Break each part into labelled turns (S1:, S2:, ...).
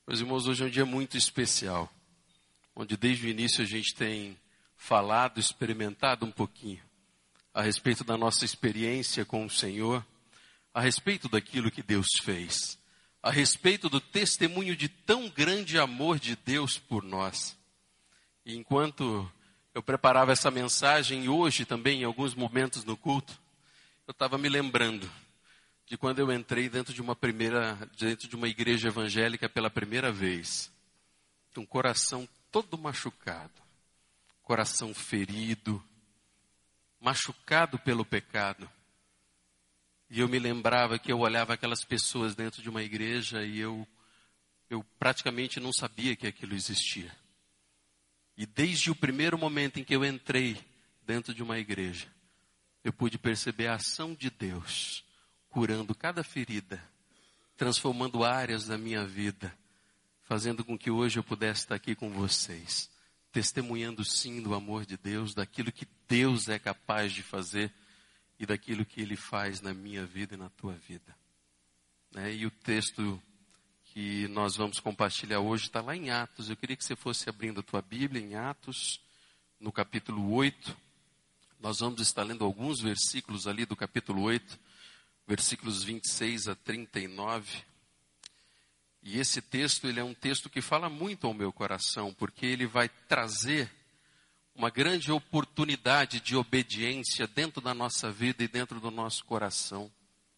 S1: Meus irmãos, hoje é um dia muito especial, onde desde o início a gente tem falado, experimentado um pouquinho a respeito da nossa experiência com o Senhor, a respeito daquilo que Deus fez, a respeito do testemunho de tão grande amor de Deus por nós. E enquanto eu preparava essa mensagem, e hoje também em alguns momentos no culto, eu estava me lembrando de quando eu entrei dentro de uma igreja evangélica pela primeira vez. Um coração todo machucado, coração ferido, machucado pelo pecado. E eu me lembrava que eu olhava aquelas pessoas dentro de uma igreja e eu praticamente não sabia que aquilo existia. E desde o primeiro momento em que eu entrei dentro de uma igreja, eu pude perceber a ação de Deus, curando cada ferida, transformando áreas da minha vida, fazendo com que hoje eu pudesse estar aqui com vocês, testemunhando sim do amor de Deus, daquilo que Deus é capaz de fazer e daquilo que Ele faz na minha vida e na tua vida. E o texto que nós vamos compartilhar hoje está lá em Atos. Eu queria que você fosse abrindo a tua Bíblia em Atos, no capítulo 8. Nós vamos estar lendo alguns versículos ali do capítulo 8, versículos 26 a 39. E esse texto, ele é um texto que fala muito ao meu coração, porque ele vai trazer uma grande oportunidade de obediência dentro da nossa vida e dentro do nosso coração.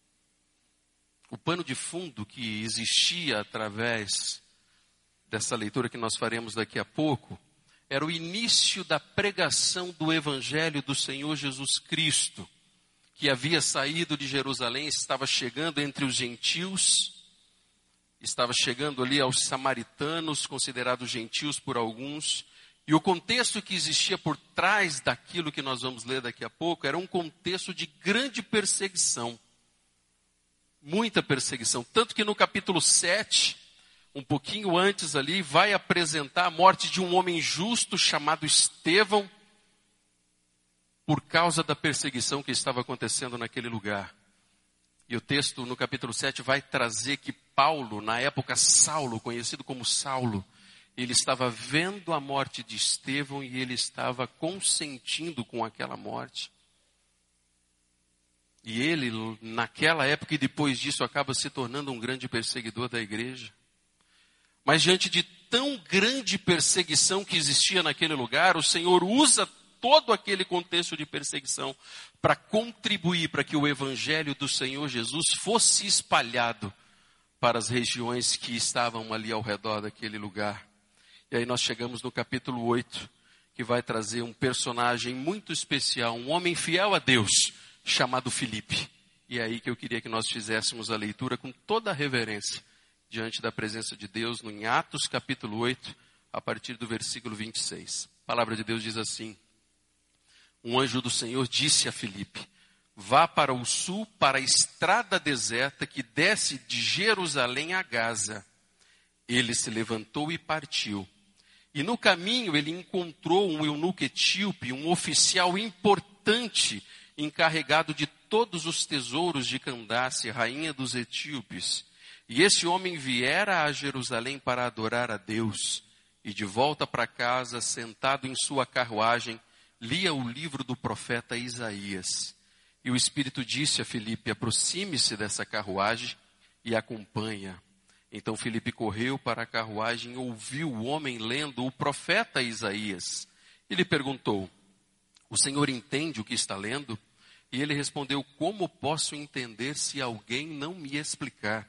S1: O pano de fundo que existia através dessa leitura que nós faremos daqui a pouco, era o início da pregação do Evangelho do Senhor Jesus Cristo, que havia saído de Jerusalém, estava chegando entre os gentios, estava chegando ali aos samaritanos, considerados gentios por alguns, e o contexto que existia por trás daquilo que nós vamos ler daqui a pouco, era um contexto de grande perseguição, muita perseguição, tanto que no capítulo 7, um pouquinho antes ali, vai apresentar a morte de um homem justo chamado Estevão, por causa da perseguição que estava acontecendo naquele lugar. E o texto no capítulo 7 vai trazer que Paulo, na época Saulo, conhecido como Saulo, ele estava vendo a morte de Estevão e ele estava consentindo com aquela morte. E ele, naquela época e depois disso, acaba se tornando um grande perseguidor da igreja. Mas diante de tão grande perseguição que existia naquele lugar, o Senhor usa todo aquele contexto de perseguição para contribuir para que o Evangelho do Senhor Jesus fosse espalhado para as regiões que estavam ali ao redor daquele lugar. E aí nós chegamos no capítulo 8, que vai trazer um personagem muito especial, um homem fiel a Deus, chamado Filipe. E é aí que eu queria que nós fizéssemos a leitura com toda a reverência, diante da presença de Deus, no Atos capítulo 8, a partir do versículo 26. A palavra de Deus diz assim: um anjo do Senhor disse a Filipe: vá para o sul, para a estrada deserta que desce de Jerusalém a Gaza. Ele se levantou e partiu. E no caminho ele encontrou um eunuco etíope, um oficial importante, encarregado de todos os tesouros de Candace, rainha dos etíopes. E esse homem viera a Jerusalém para adorar a Deus. E de volta para casa, sentado em sua carruagem, lia o livro do profeta Isaías. E o Espírito disse a Filipe: aproxime-se dessa carruagem e acompanha. Então Filipe correu para a carruagem e ouviu o homem lendo o profeta Isaías. Ele perguntou: o senhor entende o que está lendo? E ele respondeu: como posso entender se alguém não me explicar?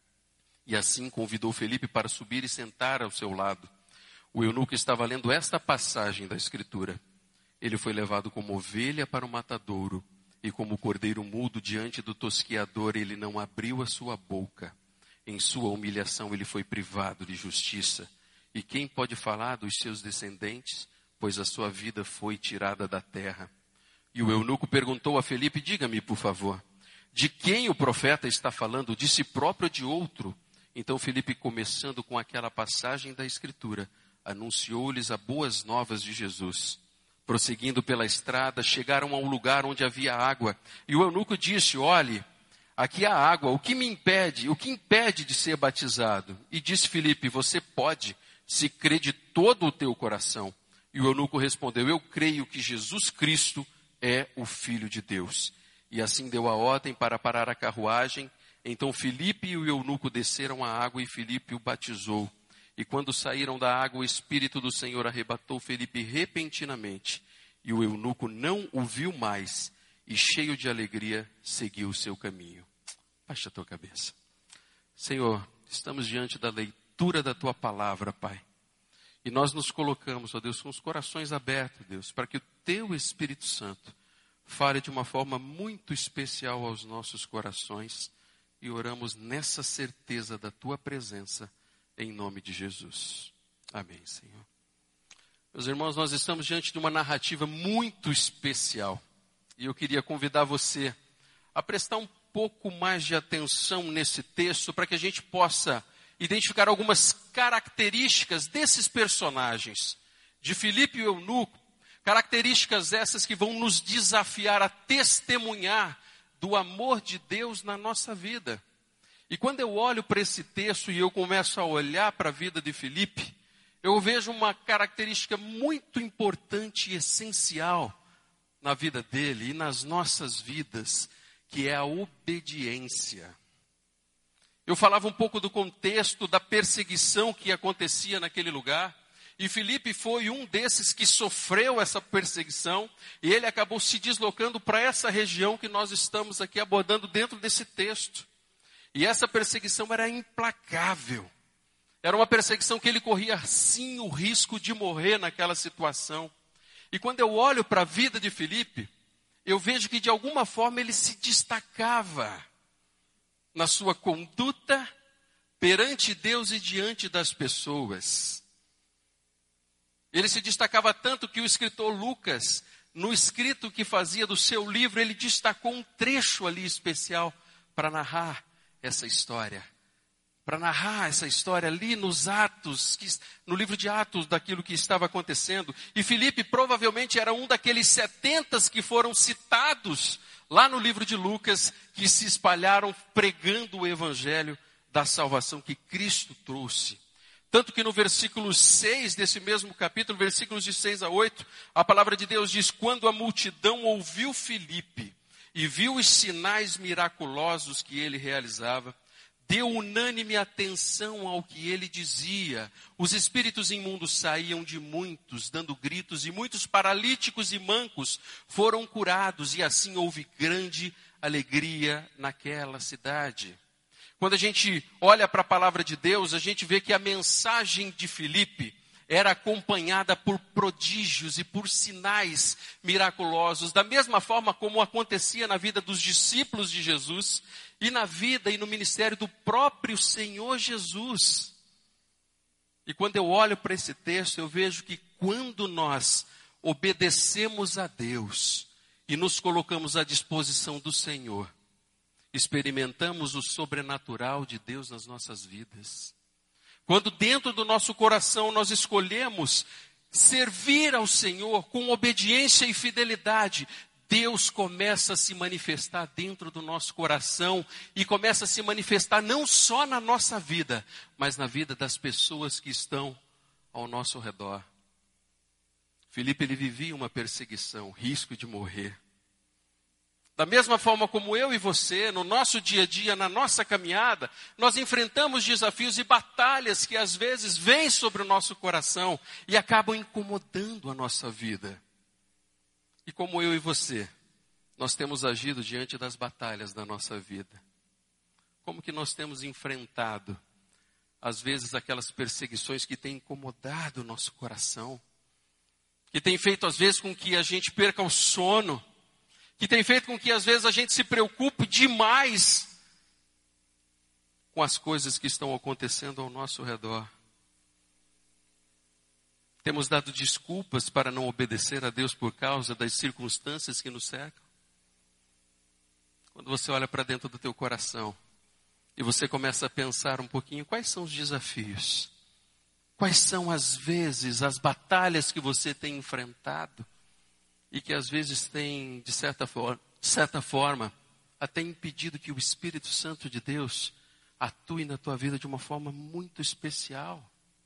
S1: E assim convidou Filipe para subir e sentar ao seu lado. O eunuco estava lendo esta passagem da Escritura: ele foi levado como ovelha para o matadouro, e como cordeiro mudo diante do tosquiador, ele não abriu a sua boca. Em sua humilhação ele foi privado de justiça. E quem pode falar dos seus descendentes? Pois a sua vida foi tirada da terra. E o eunuco perguntou a Filipe: diga-me, por favor, de quem o profeta está falando? De si próprio ou de outro? Então Filipe, começando com aquela passagem da Escritura, anunciou-lhes as boas novas de Jesus. Prosseguindo pela estrada, chegaram a um lugar onde havia água. E o eunuco disse: olhe, aqui há água, o que impede de ser batizado? E disse Filipe, você pode, se crê de todo o teu coração. E o eunuco respondeu, eu creio que Jesus Cristo é o Filho de Deus. E assim deu a ordem para parar a carruagem. Então Filipe e o eunuco desceram à água e Filipe o batizou. E quando saíram da água, o Espírito do Senhor arrebatou Filipe repentinamente. E o eunuco não o viu mais. E cheio de alegria, seguiu o seu caminho. Baixa a tua cabeça. Senhor, estamos diante da leitura da tua palavra, Pai. E nós nos colocamos, ó Deus, com os corações abertos, Deus, para que o teu Espírito Santo fale de uma forma muito especial aos nossos corações. E oramos nessa certeza da tua presença, em nome de Jesus. Amém, Senhor. Meus irmãos, nós estamos diante de uma narrativa muito especial. E eu queria convidar você a prestar um pouco mais de atenção nesse texto para que a gente possa identificar algumas características desses personagens, de Filipe e o eunuco, características essas que vão nos desafiar a testemunhar do amor de Deus na nossa vida. E quando eu olho para esse texto e eu começo a olhar para a vida de Filipe, eu vejo uma característica muito importante e essencial na vida dele e nas nossas vidas, que é a obediência. Eu falava um pouco do contexto da perseguição que acontecia naquele lugar, e Filipe foi um desses que sofreu essa perseguição, e ele acabou se deslocando para essa região que nós estamos aqui abordando dentro desse texto. E essa perseguição era implacável. Era uma perseguição que ele corria sim o risco de morrer naquela situação. E quando eu olho para a vida de Filipe, eu vejo que de alguma forma ele se destacava na sua conduta perante Deus e diante das pessoas. Ele se destacava tanto que o escritor Lucas, no escrito que fazia do seu livro, ele destacou um trecho ali especial para narrar essa história. Para narrar essa história ali nos Atos, no livro de Atos, daquilo que estava acontecendo. E Filipe provavelmente era um daqueles 70 que foram citados lá no livro de Lucas, que se espalharam pregando o evangelho da salvação que Cristo trouxe. Tanto que no versículo 6 desse mesmo capítulo, versículos de 6 a 8, a palavra de Deus diz, quando a multidão ouviu Filipe e viu os sinais miraculosos que ele realizava, deu unânime atenção ao que ele dizia. Os espíritos imundos saíam de muitos, dando gritos, e muitos paralíticos e mancos foram curados, e assim houve grande alegria naquela cidade. Quando a gente olha para a palavra de Deus, a gente vê que a mensagem de Filipe era acompanhada por prodígios e por sinais miraculosos, da mesma forma como acontecia na vida dos discípulos de Jesus e na vida e no ministério do próprio Senhor Jesus. E quando eu olho para esse texto, eu vejo que quando nós obedecemos a Deus e nos colocamos à disposição do Senhor, experimentamos o sobrenatural de Deus nas nossas vidas. Quando dentro do nosso coração nós escolhemos servir ao Senhor com obediência e fidelidade, Deus começa a se manifestar dentro do nosso coração e começa a se manifestar não só na nossa vida, mas na vida das pessoas que estão ao nosso redor. Filipe, ele vivia uma perseguição, risco de morrer. Da mesma forma como eu e você, no nosso dia a dia, na nossa caminhada, nós enfrentamos desafios e batalhas que às vezes vêm sobre o nosso coração e acabam incomodando a nossa vida. E como eu e você, nós temos agido diante das batalhas da nossa vida. Como que nós temos enfrentado, às vezes, aquelas perseguições que têm incomodado o nosso coração, que têm feito, às vezes, com que a gente perca o sono, que tem feito com que às vezes a gente se preocupe demais com as coisas que estão acontecendo ao nosso redor. Temos dado desculpas para não obedecer a Deus por causa das circunstâncias que nos cercam. Quando você olha para dentro do teu coração e você começa a pensar um pouquinho, quais são os desafios? Quais são, às vezes, as batalhas que você tem enfrentado? E que às vezes tem, de certa forma, até impedido que o Espírito Santo de Deus atue na tua vida de uma forma muito especial.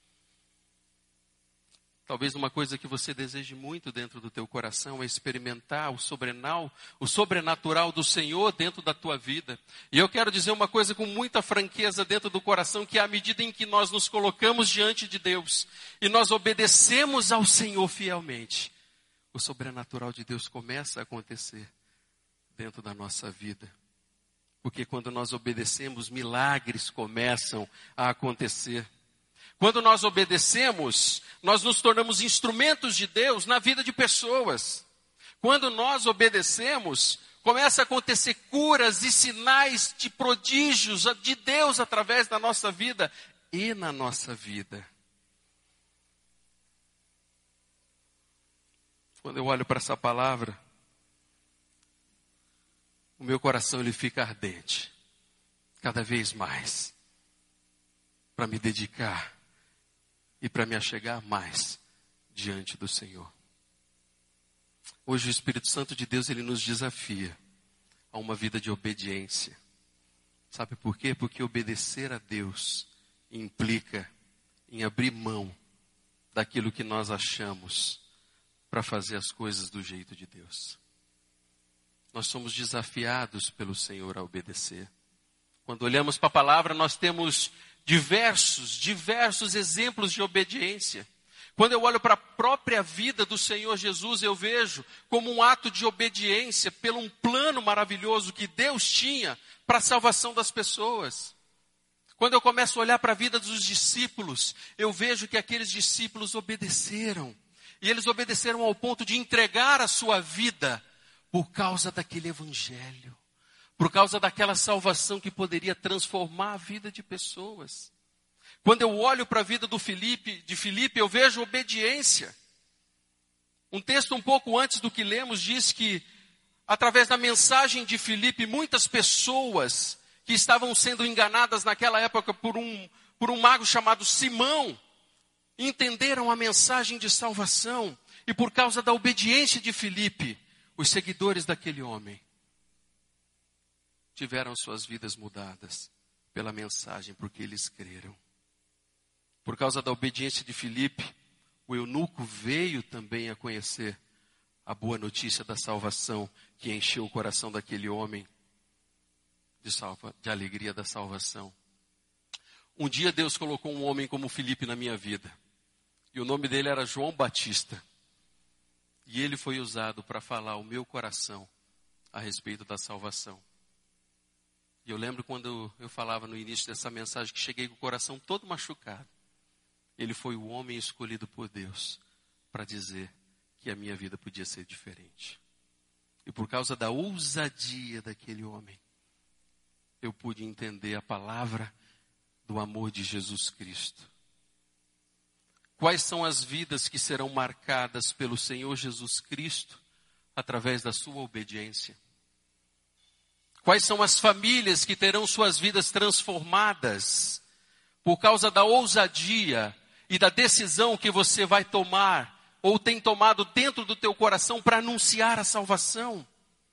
S1: Talvez uma coisa que você deseje muito dentro do teu coração é experimentar o sobrenatural do Senhor dentro da tua vida. E eu quero dizer uma coisa com muita franqueza dentro do coração, que à medida em que nós nos colocamos diante de Deus e nós obedecemos ao Senhor fielmente, o sobrenatural de Deus começa a acontecer dentro da nossa vida. Porque quando nós obedecemos, milagres começam a acontecer. Quando nós obedecemos, nós nos tornamos instrumentos de Deus na vida de pessoas. Quando nós obedecemos, começa a acontecer curas e sinais de prodígios de Deus através da nossa vida e na nossa vida. Quando eu olho para essa palavra, o meu coração ele fica ardente, cada vez mais, para me dedicar e para me achegar mais diante do Senhor. Hoje o Espírito Santo de Deus ele nos desafia a uma vida de obediência. Sabe por quê? Porque obedecer a Deus implica em abrir mão daquilo que nós achamos para fazer as coisas do jeito de Deus. Nós somos desafiados pelo Senhor a obedecer. Quando olhamos para a palavra, nós temos diversos exemplos de obediência. Quando eu olho para a própria vida do Senhor Jesus, eu vejo como um ato de obediência pelo um plano maravilhoso que Deus tinha para a salvação das pessoas. Quando eu começo a olhar para a vida dos discípulos, eu vejo que aqueles discípulos obedeceram. E eles obedeceram ao ponto de entregar a sua vida por causa daquele evangelho. Por causa daquela salvação que poderia transformar a vida de pessoas. Quando eu olho para a vida de Filipe, eu vejo obediência. Um texto um pouco antes do que lemos diz que, através da mensagem de Filipe, muitas pessoas que estavam sendo enganadas naquela época por um mago chamado Simão, entenderam a mensagem de salvação. E por causa da obediência de Filipe, os seguidores daquele homem tiveram suas vidas mudadas pela mensagem, porque eles creram. Por causa da obediência de Filipe, o eunuco veio também a conhecer a boa notícia da salvação que encheu o coração daquele homem de alegria da salvação. Um dia Deus colocou um homem como Filipe na minha vida. E o nome dele era João Batista. E ele foi usado para falar ao meu coração a respeito da salvação. E eu lembro quando eu falava no início dessa mensagem que cheguei com o coração todo machucado. Ele foi o homem escolhido por Deus para dizer que a minha vida podia ser diferente. E por causa da ousadia daquele homem, eu pude entender a palavra do amor de Jesus Cristo. Quais são as vidas que serão marcadas pelo Senhor Jesus Cristo através da sua obediência? Quais são as famílias que terão suas vidas transformadas por causa da ousadia e da decisão que você vai tomar ou tem tomado dentro do teu coração para anunciar a salvação?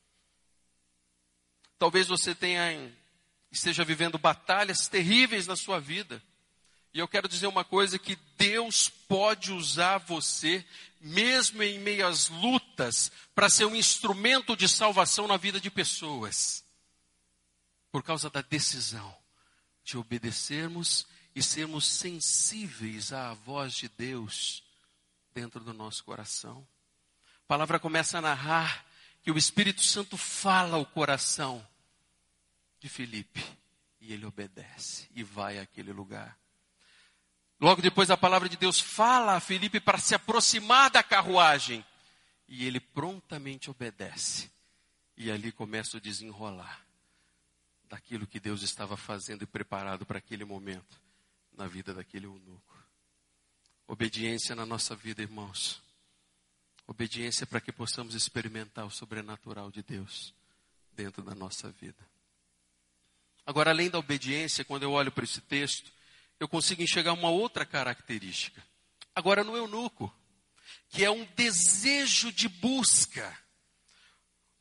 S1: Talvez você esteja vivendo batalhas terríveis na sua vida. E eu quero dizer uma coisa, que Deus pode usar você, mesmo em meio às lutas, para ser um instrumento de salvação na vida de pessoas. Por causa da decisão de obedecermos e sermos sensíveis à voz de Deus dentro do nosso coração. A palavra começa a narrar que o Espírito Santo fala ao coração de Filipe. E ele obedece e vai àquele lugar. Logo depois a palavra de Deus fala a Filipe para se aproximar da carruagem. E ele prontamente obedece. E ali começa o desenrolar daquilo que Deus estava fazendo e preparado para aquele momento na vida daquele eunuco. Obediência na nossa vida, irmãos. Obediência para que possamos experimentar o sobrenatural de Deus dentro da nossa vida. Agora, além da obediência, quando eu olho para esse texto, eu consigo enxergar uma outra característica. Agora no eunuco, que é um desejo de busca.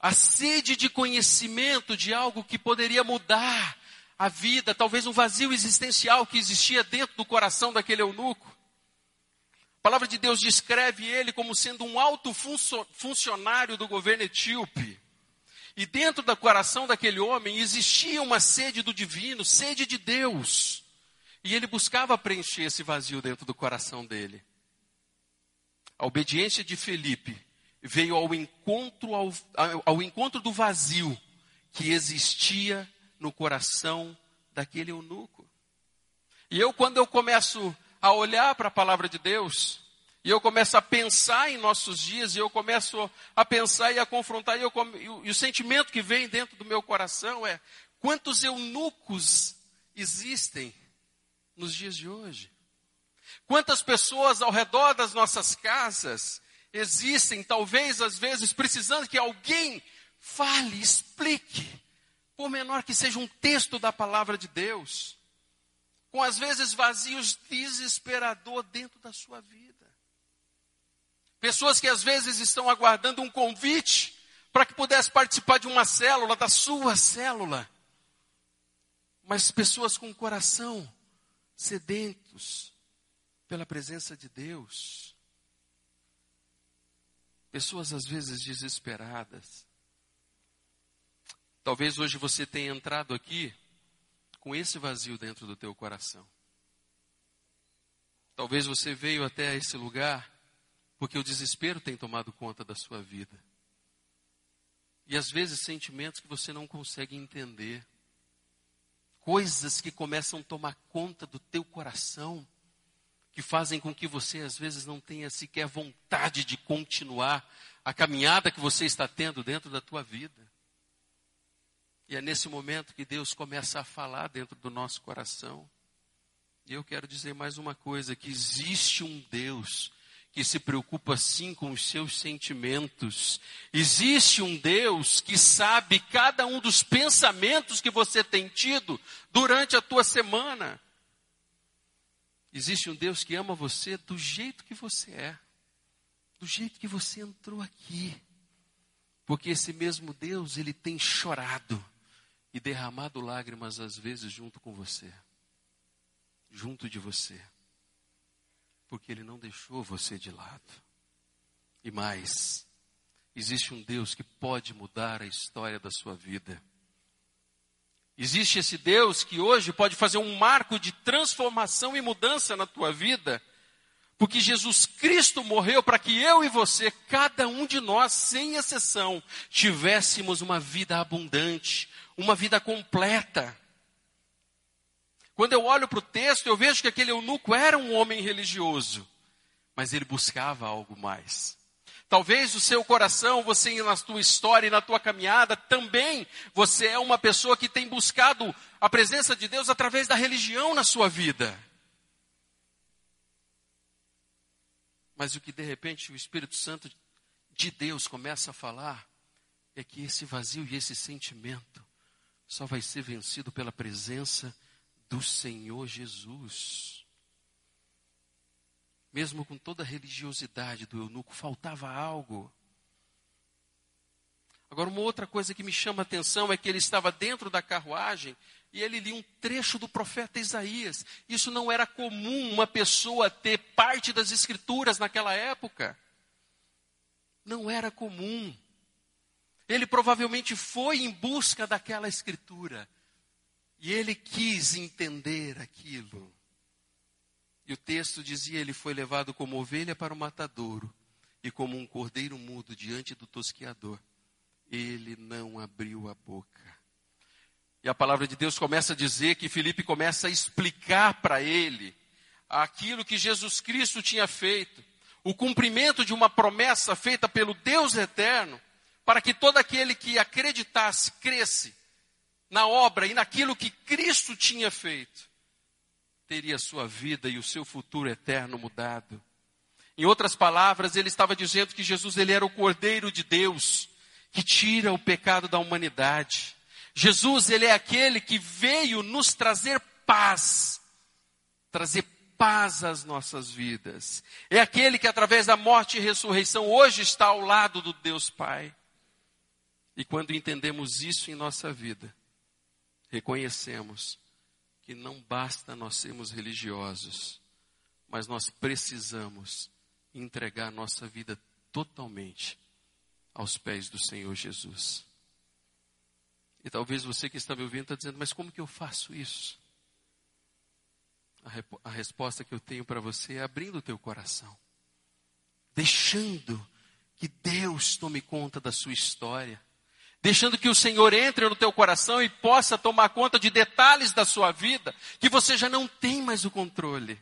S1: a sede de conhecimento de algo que poderia mudar a vida, talvez um vazio existencial que existia dentro do coração daquele eunuco. A palavra de Deus descreve ele como sendo um alto funcionário do governo etíope. E dentro do coração daquele homem existia uma sede do divino, sede de Deus. E ele buscava preencher esse vazio dentro do coração dele. A obediência de Felipe veio ao encontro do vazio que existia no coração daquele eunuco. E quando eu começo a olhar para a palavra de Deus, e eu começo a pensar em nossos dias, e eu começo a pensar e a confrontar, e o sentimento que vem dentro do meu coração é: quantos eunucos existem nos dias de hoje? Quantas pessoas ao redor das nossas casas existem, talvez às vezes precisando que alguém fale, explique, por menor que seja um texto da palavra de Deus, com às vezes vazios desesperador dentro da sua vida. Pessoas que às vezes estão aguardando um convite para que pudesse participar de uma célula, da sua célula. Mas pessoas com o coração sedentos pela presença de Deus. Pessoas às vezes desesperadas. Talvez hoje você tenha entrado aqui com esse vazio dentro do teu coração. Talvez você veio até esse lugar porque o desespero tem tomado conta da sua vida. E às vezes sentimentos que você não consegue entender. Coisas que começam a tomar conta do teu coração, que fazem com que você às vezes não tenha sequer vontade de continuar a caminhada que você está tendo dentro da tua vida. E é nesse momento que Deus começa a falar dentro do nosso coração. E eu quero dizer mais uma coisa, que existe um Deus que se preocupa sim com os seus sentimentos. Existe um Deus que sabe cada um dos pensamentos que você tem tido durante a tua semana. Existe um Deus que ama você do jeito que você é, do jeito que você entrou aqui. Porque esse mesmo Deus, ele tem chorado e derramado lágrimas às vezes junto com você, junto de você. Porque ele não deixou você de lado. E mais, existe um Deus que pode mudar a história da sua vida. Existe esse Deus que hoje pode fazer um marco de transformação e mudança na tua vida. Porque Jesus Cristo morreu para que eu e você, cada um de nós, sem exceção, tivéssemos uma vida abundante, uma vida completa. Quando eu olho para o texto, eu vejo que aquele eunuco era um homem religioso, mas ele buscava algo mais. Talvez o seu coração, você na tua história e na tua caminhada, também você é uma pessoa que tem buscado a presença de Deus através da religião na sua vida. Mas o que de repente o Espírito Santo de Deus começa a falar é que esse vazio e esse sentimento só vai ser vencido pela presença do Senhor Jesus. Mesmo com toda a religiosidade do eunuco, faltava algo. Agora, uma outra coisa que me chama a atenção é que ele estava dentro da carruagem e ele lia um trecho do profeta Isaías. Isso não era comum uma pessoa ter parte das escrituras naquela época. Não era comum. Ele provavelmente foi em busca daquela escritura. E ele quis entender aquilo. E o texto dizia, ele foi levado como ovelha para o matadouro, e como um cordeiro mudo diante do tosqueador, ele não abriu a boca. E a palavra de Deus começa a dizer que Filipe começa a explicar para ele aquilo que Jesus Cristo tinha feito, o cumprimento de uma promessa feita pelo Deus eterno, para que todo aquele que acreditasse, cresce na obra e naquilo que Cristo tinha feito, teria sua vida e o seu futuro eterno mudado. Em outras palavras, ele estava dizendo que Jesus ele era o Cordeiro de Deus, que tira o pecado da humanidade. Jesus, ele é aquele que veio nos trazer paz às nossas vidas. É aquele que através da morte e ressurreição hoje está ao lado do Deus Pai. E quando entendemos isso em nossa vida, reconhecemos que não basta nós sermos religiosos, mas nós precisamos entregar nossa vida totalmente aos pés do Senhor Jesus. E talvez você que está me ouvindo está dizendo, mas como que eu faço isso? A resposta que eu tenho para você é abrindo o teu coração. Deixando que Deus tome conta da sua história. Deixando que o Senhor entre no teu coração e possa tomar conta de detalhes da sua vida, que você já não tem mais o controle.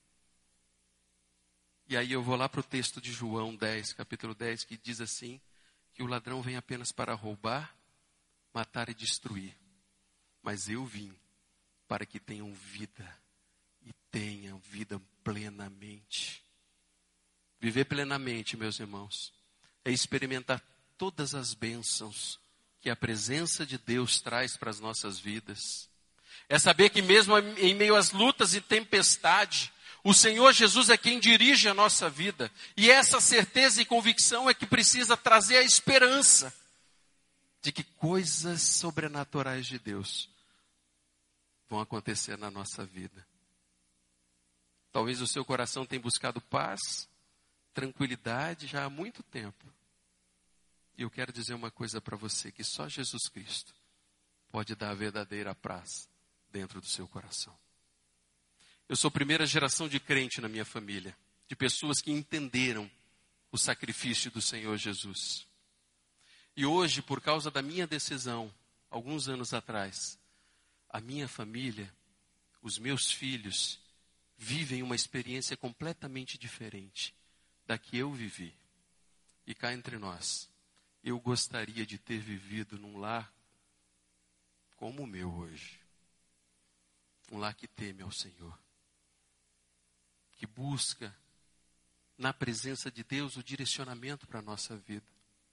S1: E aí eu vou lá para o texto de João 10, capítulo 10, que diz assim, que o ladrão vem apenas para roubar, matar e destruir. Mas eu vim para que tenham vida e tenham vida plenamente. Viver plenamente, meus irmãos, é experimentar todas as bênçãos que a presença de Deus traz para as nossas vidas. É saber que mesmo em meio às lutas e tempestade, o Senhor Jesus é quem dirige a nossa vida. E essa certeza e convicção é que precisa trazer a esperança de que coisas sobrenaturais de Deus vão acontecer na nossa vida. Talvez o seu coração tenha buscado paz, tranquilidade já há muito tempo. E eu quero dizer uma coisa para você, que só Jesus Cristo pode dar a verdadeira paz dentro do seu coração. Eu sou a primeira geração de crente na minha família, de pessoas que entenderam o sacrifício do Senhor Jesus. E hoje, por causa da minha decisão, alguns anos atrás, a minha família, os meus filhos, vivem uma experiência completamente diferente da que eu vivi. E cá entre nós, eu gostaria de ter vivido num lar como o meu hoje. Um lar que teme ao Senhor. Que busca na presença de Deus o direcionamento para a nossa vida.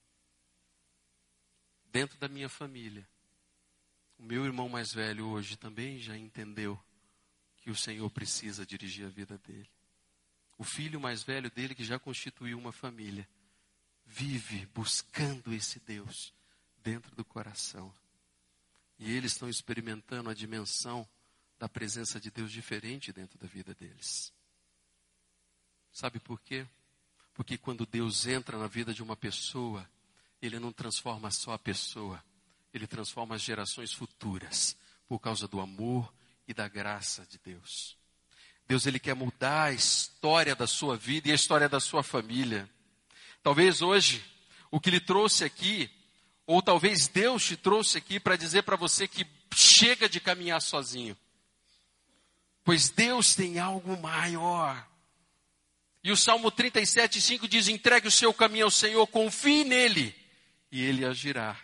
S1: Dentro da minha família, o meu irmão mais velho hoje também já entendeu que o Senhor precisa dirigir a vida dele. O filho mais velho dele, que já constituiu uma família, vive buscando esse Deus dentro do coração. E eles estão experimentando a dimensão da presença de Deus diferente dentro da vida deles. Sabe por quê? Porque quando Deus entra na vida de uma pessoa, Ele não transforma só a pessoa, Ele transforma as gerações futuras, por causa do amor e da graça de Deus. Deus, Ele quer mudar a história da sua vida e a história da sua família. Talvez hoje, o que lhe trouxe aqui, ou talvez Deus te trouxe aqui para dizer para você que chega de caminhar sozinho. Pois Deus tem algo maior. E o Salmo 37:5 diz, entregue o seu caminho ao Senhor, confie nele, e Ele agirá.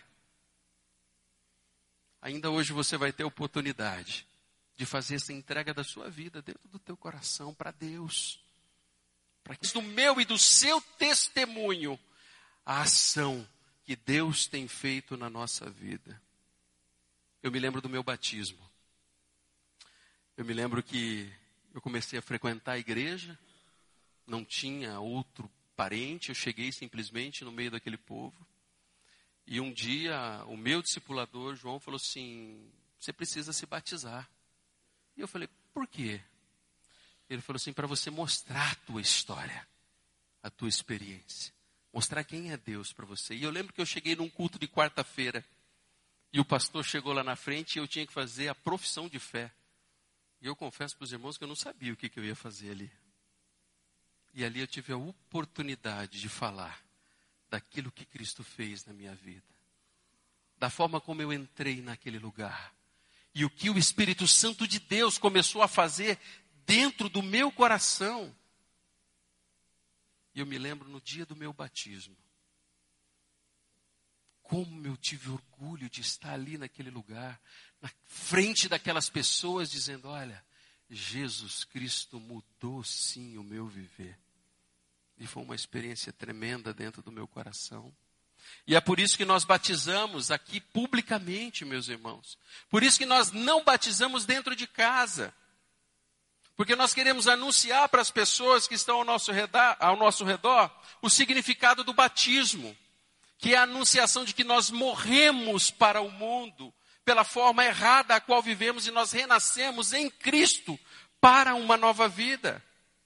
S1: Ainda hoje você vai ter a oportunidade de fazer essa entrega da sua vida dentro do teu coração para Deus. Para que do meu e do seu testemunho, a ação que Deus tem feito na nossa vida. Eu me lembro do meu batismo. Eu me lembro que eu comecei a frequentar a igreja, não tinha outro parente, eu cheguei simplesmente no meio daquele povo. E um dia, o meu discipulador, João, falou assim, você precisa se batizar. E eu falei, por quê? Ele falou assim, para você mostrar a tua história, a tua experiência. Mostrar quem é Deus para você. E eu lembro que eu cheguei num culto de quarta-feira, e o pastor chegou lá na frente e eu tinha que fazer a profissão de fé. E eu confesso para os irmãos que eu não sabia o que eu ia fazer ali. E ali eu tive a oportunidade de falar daquilo que Cristo fez na minha vida. Da forma como eu entrei naquele lugar. E o que o Espírito Santo de Deus começou a fazer dentro do meu coração. E eu me lembro no dia do meu batismo. Como eu tive orgulho de estar ali naquele lugar, na frente daquelas pessoas, dizendo, olha, Jesus Cristo mudou sim o meu viver. E foi uma experiência tremenda dentro do meu coração. E é por isso que nós batizamos aqui publicamente, meus irmãos. Por isso que nós não batizamos dentro de casa. Porque nós queremos anunciar para as pessoas que estão ao nosso redor o significado do batismo. que é a anunciação de que nós morremos para o mundo, pela forma errada a qual vivemos, e nós renascemos em Cristo para uma nova vida.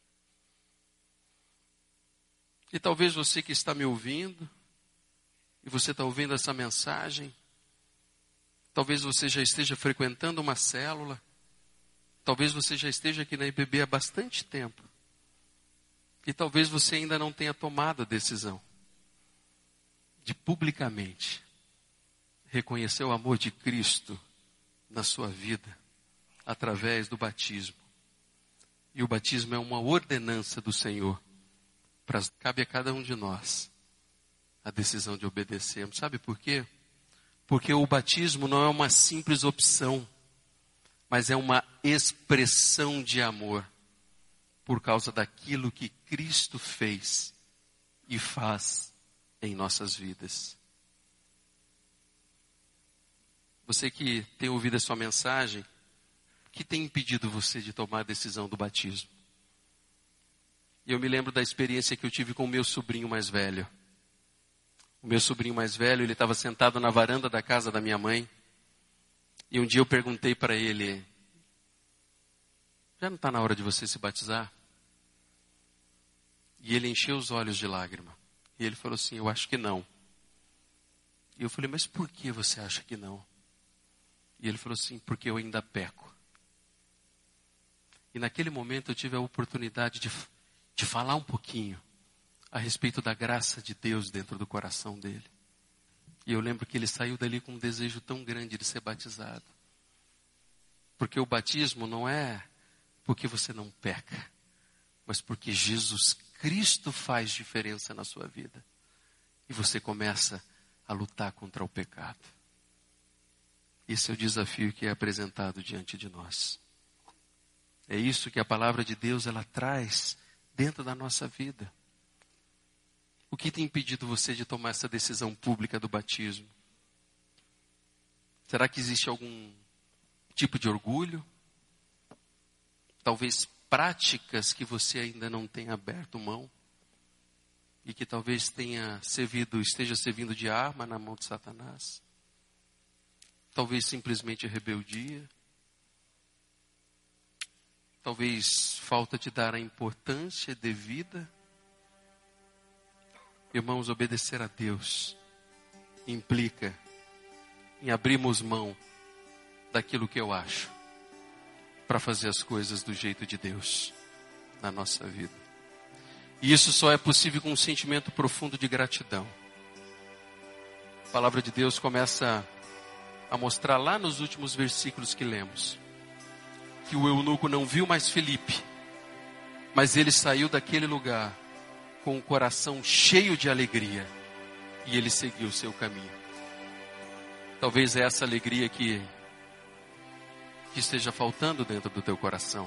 S1: E talvez você que está me ouvindo, e você está ouvindo essa mensagem, talvez você já esteja frequentando uma célula, talvez você já esteja aqui na IBB há bastante tempo, e talvez você ainda não tenha tomado a decisão de publicamente reconhecer o amor de Cristo na sua vida, através do batismo. E o batismo é uma ordenança do Senhor. Cabe a cada um de nós a decisão de obedecermos. Sabe por quê? Porque o batismo não é uma simples opção, mas é uma expressão de amor, por causa daquilo que Cristo fez e faz em nossas vidas. Você que tem ouvido a sua mensagem, o que tem impedido você de tomar a decisão do batismo? E eu me lembro da experiência que eu tive com o meu sobrinho mais velho. O meu sobrinho mais velho, ele estava sentado na varanda da casa da minha mãe. E um dia eu perguntei para ele: já não está na hora de você se batizar? E ele encheu os olhos de lágrima. E ele falou assim: eu acho que não. E eu falei: mas por que você acha que não? E ele falou assim: porque eu ainda peco. E naquele momento eu tive a oportunidade de falar um pouquinho a respeito da graça de Deus dentro do coração dele. E eu lembro que ele saiu dali com um desejo tão grande de ser batizado. Porque o batismo não é porque você não peca, mas porque Jesus Cristo faz diferença na sua vida. E você começa a lutar contra o pecado. Esse é o desafio que é apresentado diante de nós. É isso que a palavra de Deus ela traz dentro da nossa vida. O que tem impedido você de tomar essa decisão pública do batismo? Será que existe algum tipo de orgulho? Talvez práticas que você ainda não tenha aberto mão? E que talvez esteja servindo de arma na mão de Satanás? Talvez simplesmente rebeldia? Talvez falta de dar a importância devida? Irmãos, obedecer a Deus implica em abrirmos mão daquilo que eu acho, para fazer as coisas do jeito de Deus na nossa vida. E isso só é possível com um sentimento profundo de gratidão. A palavra de Deus começa a mostrar lá nos últimos versículos que lemos, que o eunuco não viu mais Filipe, mas ele saiu daquele lugar com o coração cheio de alegria, e ele seguiu o seu caminho. Talvez é essa alegria que esteja faltando dentro do teu coração.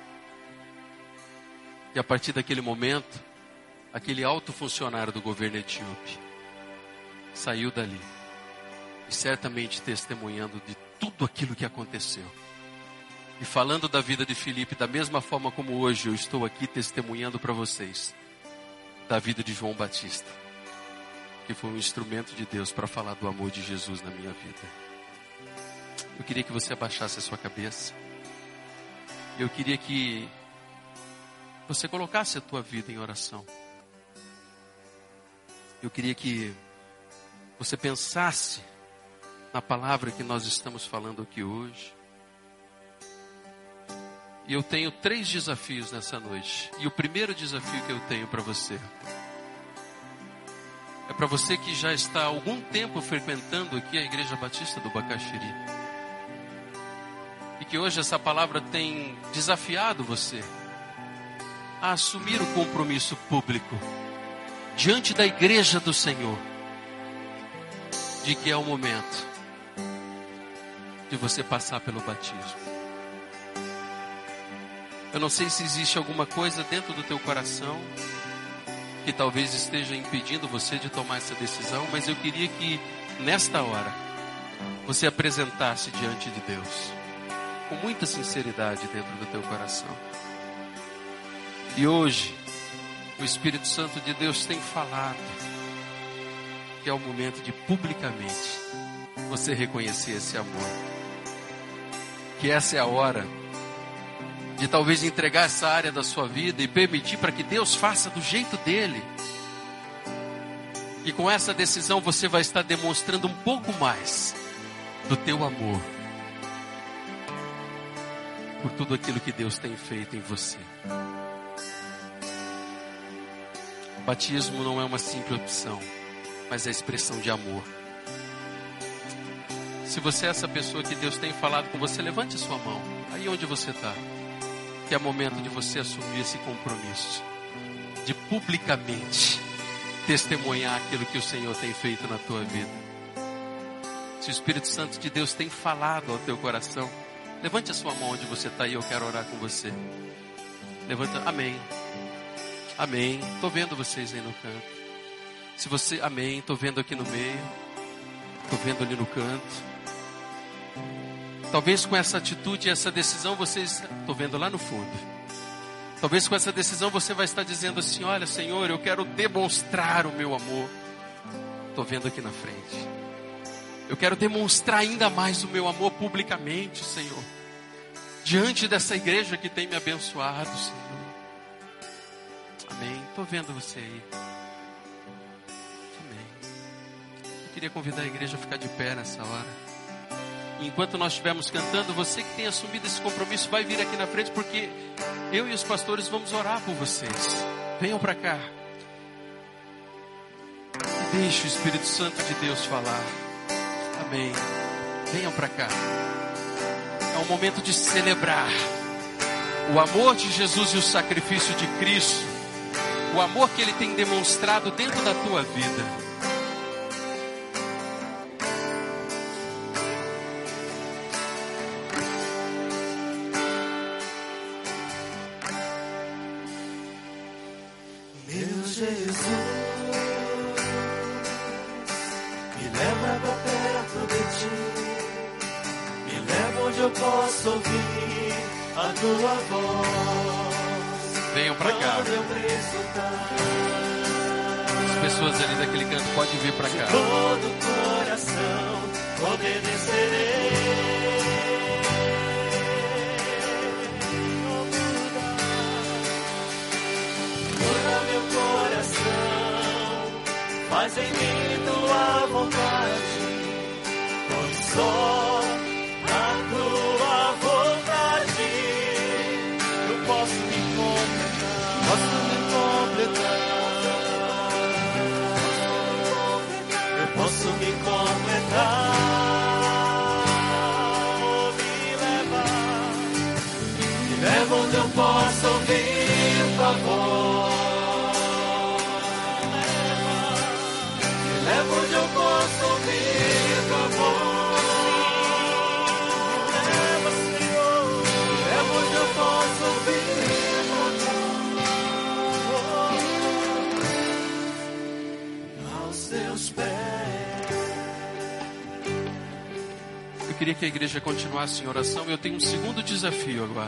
S1: E a partir daquele momento, aquele alto funcionário do governo etíope saiu dali, e certamente testemunhando de tudo aquilo que aconteceu. E falando da vida de Filipe, da mesma forma como hoje eu estou aqui testemunhando para vocês da vida de João Batista, que foi um instrumento de Deus para falar do amor de Jesus na minha vida. Eu queria que você abaixasse a sua cabeça. Eu queria que você colocasse a tua vida em oração. Eu queria que você pensasse na palavra que nós estamos falando aqui hoje. E eu tenho 3 desafios nessa noite. E o primeiro desafio que eu tenho para você é para você que já está há algum tempo frequentando aqui a Igreja Batista do Bacaxiri. E que hoje essa palavra tem desafiado você a assumir o compromisso público diante da Igreja do Senhor, de que é o momento de você passar pelo batismo. Eu não sei se existe alguma coisa dentro do teu coração que talvez esteja impedindo você de tomar essa decisão, mas eu queria que nesta hora você apresentasse diante de Deus com muita sinceridade dentro do teu coração. E hoje o Espírito Santo de Deus tem falado que é o momento de publicamente você reconhecer esse amor. Que essa é a hora de talvez entregar essa área da sua vida e permitir para que Deus faça do jeito dele. E com essa decisão você vai estar demonstrando um pouco mais do teu amor por tudo aquilo que Deus tem feito em você. O batismo não é uma simples opção, mas é a expressão de amor. Se você é essa pessoa que Deus tem falado com você, levante a sua mão, aí onde você está. Que é momento de você assumir esse compromisso, de publicamente testemunhar aquilo que o Senhor tem feito na tua vida. Se o Espírito Santo de Deus tem falado ao teu coração, levante a sua mão onde você está e eu quero orar com você. Levanta, amém. Amém. Estou vendo vocês aí no canto. Se você, amém, estou vendo aqui no meio. Estou vendo ali no canto. Talvez com essa atitude e essa decisão vocês, estou vendo lá no fundo. Talvez com essa decisão você vai estar dizendo assim: olha, Senhor, eu quero demonstrar o meu amor. Estou vendo aqui na frente. Eu quero demonstrar ainda mais o meu amor publicamente, Senhor. Diante dessa igreja que tem me abençoado, Senhor. Amém. Estou vendo você aí. Amém. Eu queria convidar a igreja a ficar de pé nessa hora. Enquanto nós estivermos cantando, você que tem assumido esse compromisso vai vir aqui na frente, porque eu e os pastores vamos orar por vocês. Venham para cá. E deixe o Espírito Santo de Deus falar. Amém. Venham para cá. É um momento de celebrar o amor de Jesus e o sacrifício de Cristo. O amor que Ele tem demonstrado dentro da tua vida.
S2: Venham pra cá.
S1: As pessoas ali daquele canto podem vir pra cá.
S2: Todo coração obedecerei. Muda meu coração, faz em mim tua vontade, pois só na tua vontade eu posso me completar, me leva onde eu posso ouvir tua voz, me leva onde eu posso ouvir tua voz, me leva, Senhor, me leva onde eu posso ouvir tua voz, aos teus pés.
S1: Eu queria que a igreja continuasse em oração. Eu tenho um segundo desafio agora.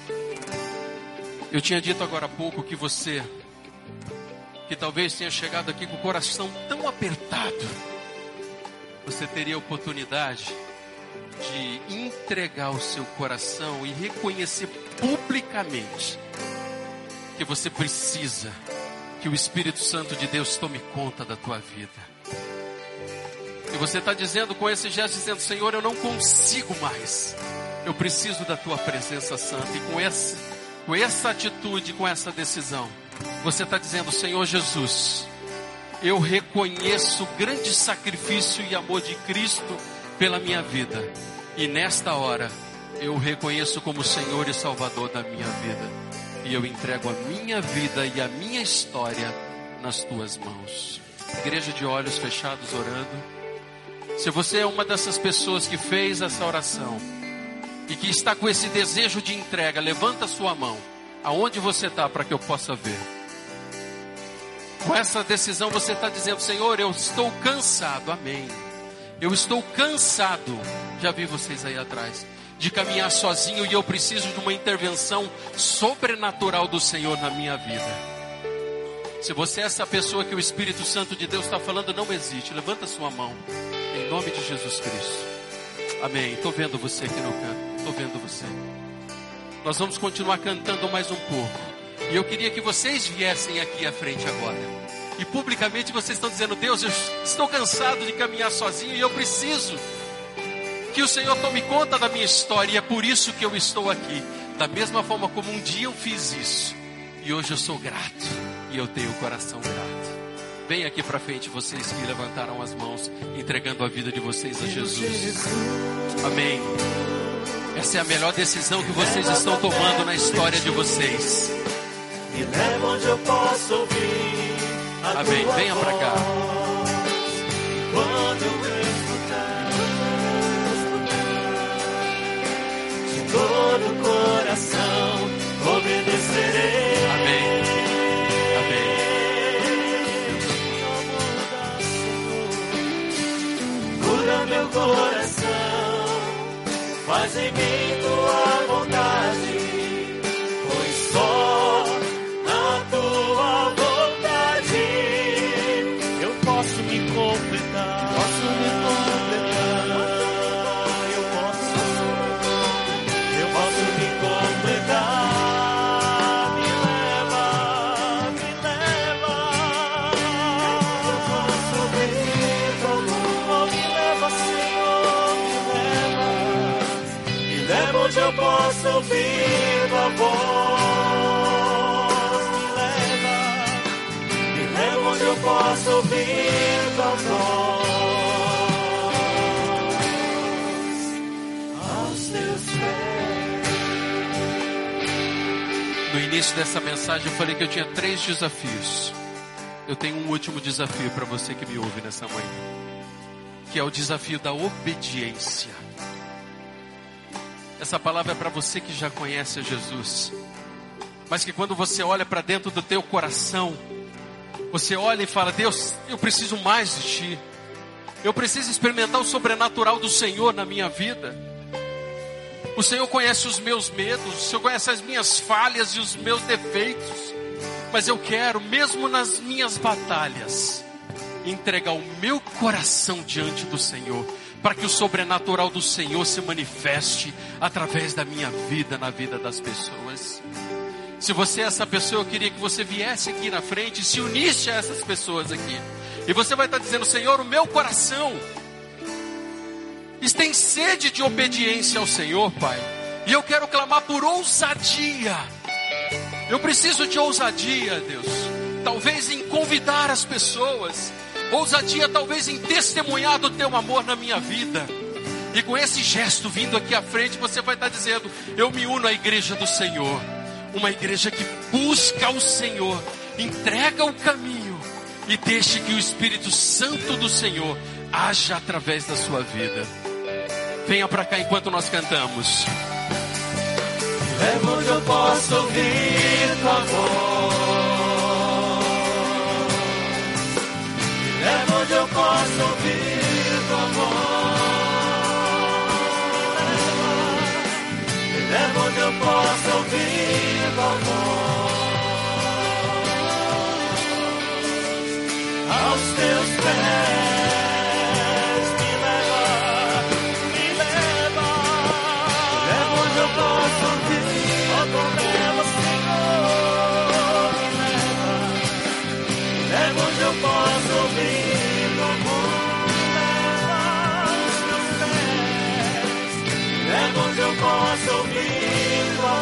S1: Eu tinha dito agora há pouco que você, que talvez tenha chegado aqui com o coração tão apertado, você teria a oportunidade de entregar o seu coração e reconhecer publicamente que você precisa que o Espírito Santo de Deus tome conta da tua vida. E você está dizendo com esse gesto, dizendo: Senhor, eu não consigo mais. Eu preciso da tua presença santa. E com essa atitude, com essa decisão, você está dizendo: Senhor Jesus, eu reconheço o grande sacrifício e amor de Cristo pela minha vida. E nesta hora, eu o reconheço como Senhor e Salvador da minha vida. E eu entrego a minha vida e a minha história nas tuas mãos. Igreja de olhos fechados orando. Se você é uma dessas pessoas que fez essa oração e que está com esse desejo de entrega, levanta a sua mão aonde você está para que eu possa ver. Com essa decisão você está dizendo: Senhor, eu estou cansado, amém. Eu estou cansado, já vi vocês aí atrás, de caminhar sozinho, e eu preciso de uma intervenção sobrenatural do Senhor na minha vida. Se você é essa pessoa que o Espírito Santo de Deus está falando, não hesite, levanta sua mão, em nome de Jesus Cristo. Amém. Estou vendo você aqui no canto, estou vendo você. Nós vamos continuar cantando mais um pouco. E eu queria que vocês viessem aqui à frente agora. E publicamente vocês estão dizendo: Deus, eu estou cansado de caminhar sozinho e eu preciso que o Senhor tome conta da minha história. E é por isso que eu estou aqui. Da mesma forma como um dia eu fiz isso. E hoje eu sou grato. E eu tenho o coração grato. Vem aqui para frente vocês que levantaram as mãos, entregando a vida de vocês a Jesus. Amém. Essa é a melhor decisão que vocês estão tomando na história de vocês.
S2: Me leva onde eu posso ouvir.
S1: Amém. Venha para cá.
S2: Quando eu escutar, de todo o coração obedecerei.
S1: Amém.
S2: Cura meu coração, faz em mim tua vontade, pois só na tua vontade eu posso me completar, eu posso me completar, me leva, onde eu posso ouvir tua voz, me leva onde eu posso ouvir tua voz, aos teus pés.
S1: No início dessa mensagem eu falei que eu tinha 3 desafios. Eu tenho um último desafio para você que me ouve nessa manhã, que é o desafio da obediência. Essa palavra é para você que já conhece a Jesus, mas que quando você olha para dentro do teu coração, você olha e fala: Deus, eu preciso mais de Ti. Eu preciso experimentar o sobrenatural do Senhor na minha vida. O Senhor conhece os meus medos, o Senhor conhece as minhas falhas e os meus defeitos. Mas eu quero, mesmo nas minhas batalhas, entregar o meu coração diante do Senhor, para que o sobrenatural do Senhor se manifeste através da minha vida, na vida das pessoas. Se você é essa pessoa, eu queria que você viesse aqui na frente e se unisse a essas pessoas aqui. E você vai estar dizendo: Senhor, o meu coração tem sede de obediência ao Senhor, Pai. E eu quero clamar por ousadia. Eu preciso de ousadia, Deus. Talvez em convidar as pessoas. Ousadia talvez em testemunhar do teu amor na minha vida. E com esse gesto vindo aqui à frente, você vai estar dizendo: eu me uno à igreja do Senhor. Uma igreja que busca o Senhor, entrega o caminho e deixe que o Espírito Santo do Senhor haja através da sua vida. Venha para cá enquanto nós cantamos.
S2: Leva onde eu posso ouvir tua voz, leva onde eu posso ouvir tua voz, leva onde eu posso ouvir tua voz, aos teus pés. Eu posso ouvir tua voz, leva onde eu posso ouvir tua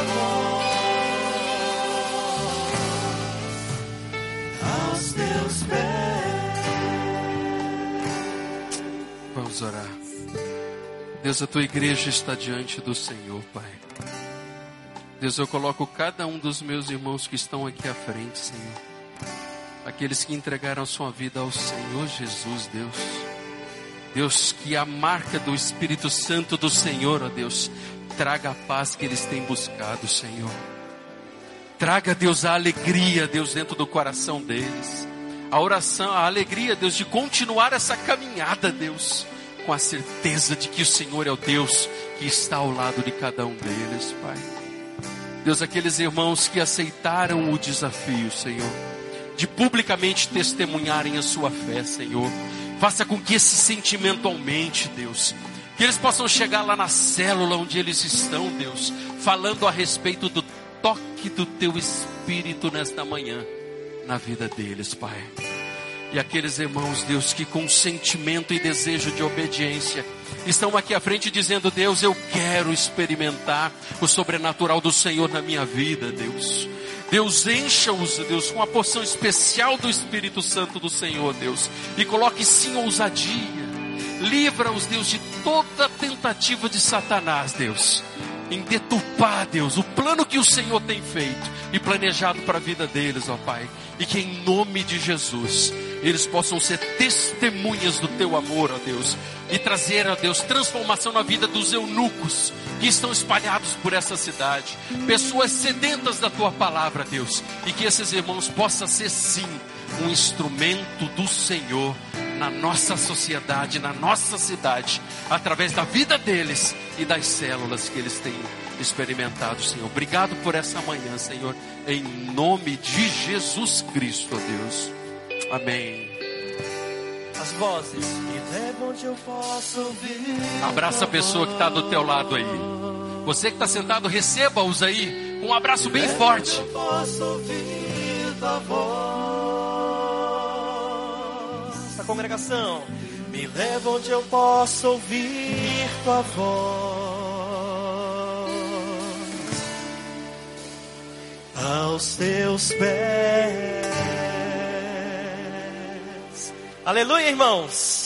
S2: voz, aos teus pés.
S1: Vamos orar. Deus, a tua igreja está diante do Senhor, Pai. Deus, eu coloco cada um dos meus irmãos que estão aqui à frente, Senhor. Aqueles que entregaram sua vida ao Senhor Jesus, Deus. Deus, que a marca do Espírito Santo do Senhor, ó Deus, traga a paz que eles têm buscado, Senhor. Traga, Deus, a alegria, Deus, dentro do coração deles. A oração, a alegria, Deus, de continuar essa caminhada, Deus, com a certeza de que o Senhor é o Deus que está ao lado de cada um deles, Pai. Deus, aqueles irmãos que aceitaram o desafio, Senhor, de publicamente testemunharem a sua fé, Senhor. Faça com que esse sentimento aumente, Deus. Que eles possam chegar lá na célula onde eles estão, Deus, falando a respeito do toque do Teu Espírito nesta manhã, na vida deles, Pai. E aqueles irmãos, Deus, que com sentimento e desejo de obediência estão aqui à frente dizendo: Deus, eu quero experimentar o sobrenatural do Senhor na minha vida, Deus. Deus, encha-os, Deus, com uma porção especial do Espírito Santo do Senhor, Deus. E coloque sim ousadia. Livra-os, Deus, de toda tentativa de Satanás, Deus, em deturpar, Deus, o plano que o Senhor tem feito e planejado para a vida deles, ó Pai. E que em nome de Jesus eles possam ser testemunhas do Teu amor, ó Deus, e trazer, ó Deus, transformação na vida dos eunucos que estão espalhados por essa cidade, pessoas sedentas da Tua palavra, Deus, e que esses irmãos possam ser sim um instrumento do Senhor na nossa sociedade, na nossa cidade, através da vida deles e das células que eles têm experimentado, Senhor. Obrigado por essa manhã, Senhor, em nome de Jesus Cristo, ó Deus. Amém.
S2: As vozes me levam onde eu posso ouvir.
S1: Abraça a pessoa que está do teu lado aí. Você que está sentado, receba-os aí com um abraço bem forte.
S2: Eu posso ouvir tua voz. Essa congregação me leva onde eu posso ouvir tua voz. Aos teus pés. Aleluia, irmãos.